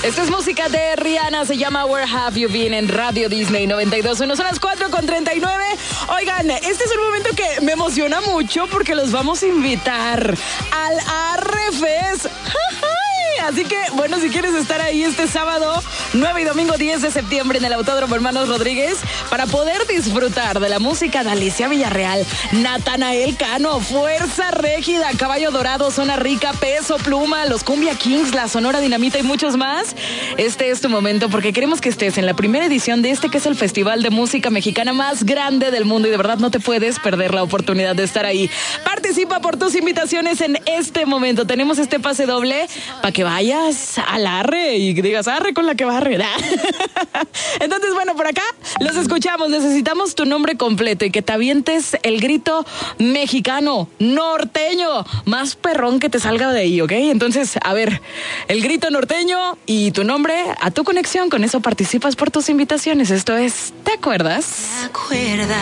Esta es música de Rihanna, se llama Where Have You Been en Radio Disney 92.1. Son las 4:39. Oigan, este es un momento que me emociona mucho porque los vamos a invitar al Arrefes. Así que, bueno, si quieres estar ahí este sábado 9 y domingo 10 de septiembre en el Autódromo Hermanos Rodríguez para poder disfrutar de la música de Alicia Villarreal, Natanael Cano, Fuerza Régida, Caballo Dorado, Zona Rica, Peso Pluma, los Cumbia Kings, la Sonora Dinamita y muchos más. Este es tu momento porque queremos que estés en la primera edición de este que es el festival de música mexicana más grande del mundo y de verdad no te puedes perder la oportunidad de estar ahí. Participa por tus invitaciones en este momento. Tenemos este pase doble para que vayas al arre y digas arre con la que barre. Entonces, bueno, por acá los escuchamos. Necesitamos tu nombre completo y que te avientes el grito mexicano, norteño, más perrón que te salga de ahí, ¿ok? Entonces, a ver, el grito norteño y tu nombre a tu conexión. Con eso participas por tus invitaciones. Esto es ¿Te acuerdas?